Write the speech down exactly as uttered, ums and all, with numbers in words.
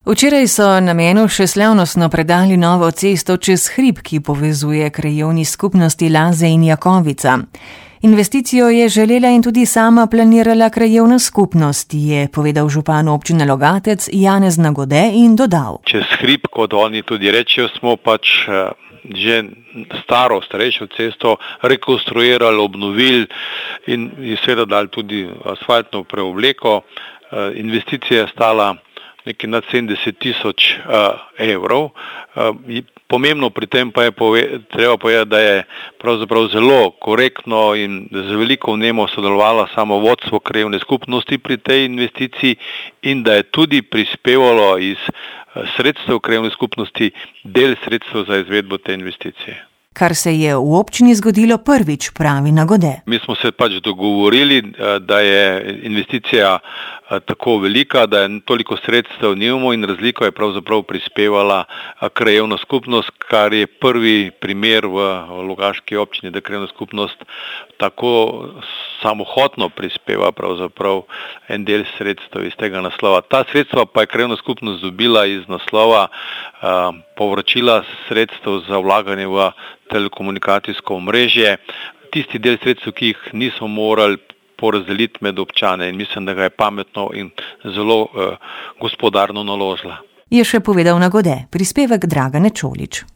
Včeraj so namenu še slavnostno predali novo cesto čez hrib, ki povezuje krajevni skupnosti Laze in Jakovica. Investicijo je želela in tudi sama planirala krajevna skupnost, je povedal župan občine Logatec Janez Nagode in dodal. Čez hrib, kot oni tudi rečejo, smo pač že staro, starejšo cesto rekonstruirali, obnovili in seveda dali tudi asfaltno preobleko. Investicija je stala nekaj nad sedemdeset tisoč evrov. Pomembno pri tem pa je pove, treba povedati, da je pravzaprav zelo korektno in z veliko vnemo sodelovalo samo vodstvo krajevne skupnosti pri tej investiciji in da je tudi prispevalo iz sredstev krajevne skupnosti del sredstev za izvedbo te investicije. Kar se je v občini zgodilo prvič, pravi Nagode. Mi smo se pač dogovorili, da je investicija tako velika, da je toliko sredstev nimamo in razliko je pravzaprav prispevala krajevna skupnost, kar je prvi primer v Logaški občini, da krajevna skupnost tako samohotno prispeva pravzaprav en del sredstev iz tega naslova. Ta sredstva pa je krajevna skupnost dobila iz naslova povračila sredstev za vlaganje v telekomunikacijsko omrežje. Tisti del sredstev, ki jih niso morali porazdeliti med občane in mislim, da ga je pametno in zelo eh, gospodarno naložila. Je še povedal Nagode, prispevek Dragane Čolić.